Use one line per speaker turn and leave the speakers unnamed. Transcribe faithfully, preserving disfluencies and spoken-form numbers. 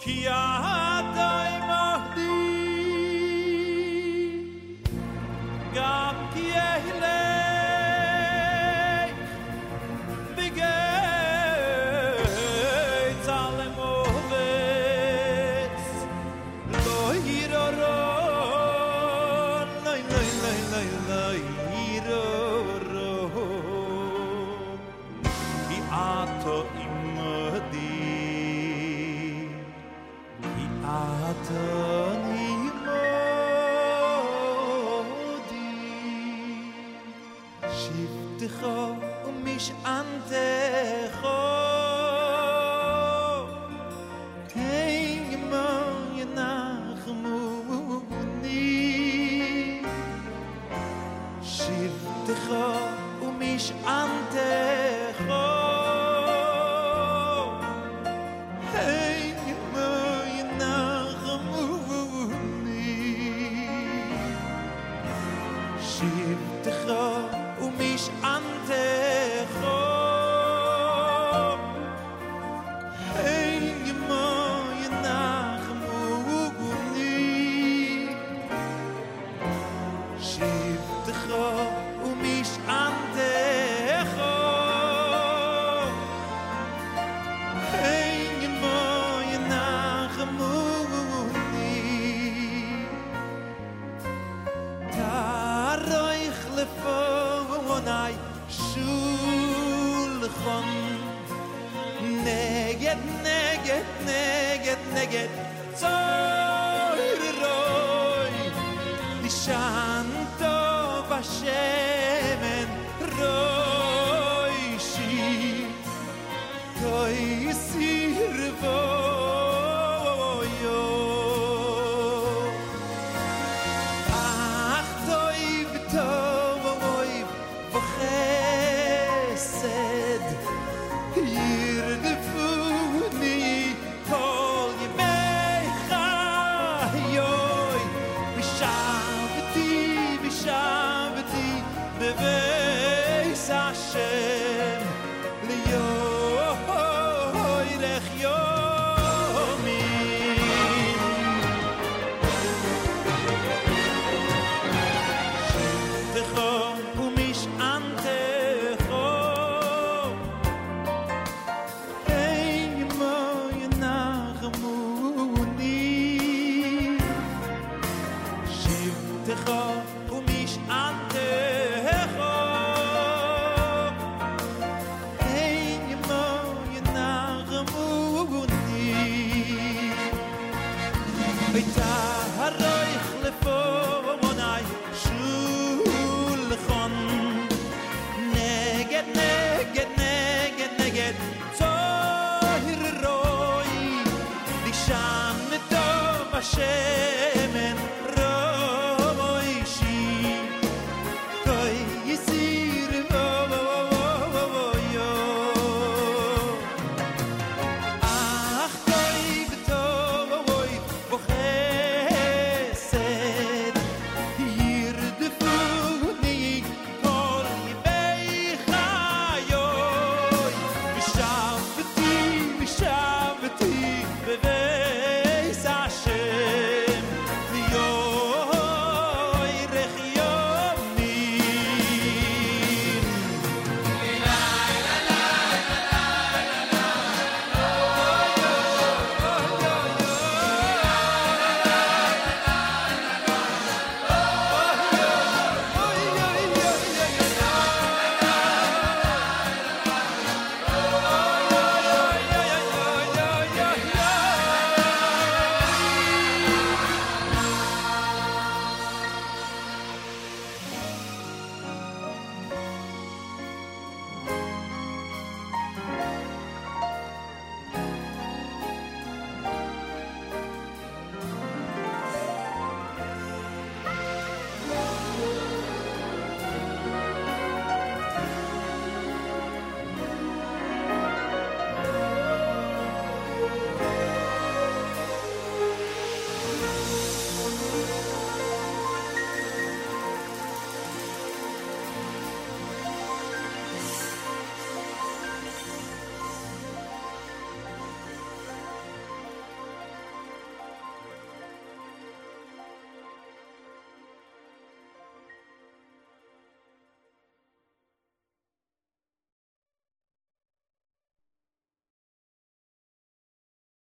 כי אתה עמדי גם כי אהלך בגי צלם עובץ לא ירורון לי לי לי לי לי ירורון כי אתה עמדי כי אתה שבתך ומשענתך תימו ינחמוני שבתך ומשענתך תימו ינחמוני שבתך ומשענתך היי מה ינחמוני שבתך ומשענתך היי מה ינחמוני תאריך לפונאי שולחן נגד נגד נגד נגד צוררוי לשנתו בשמן רוישי תוי סירבויו אך תוי ותוי וחסד ירדפוני כל ימי חיי ושבתי ושבתי בבית השם ליורך יומים שבתך ומשענתך שבתך ומשענתך אין ימו ינחמוני ותאריך לפונאי שולחן נגד נגד נגד נגד צוררוי לשנתו בשמן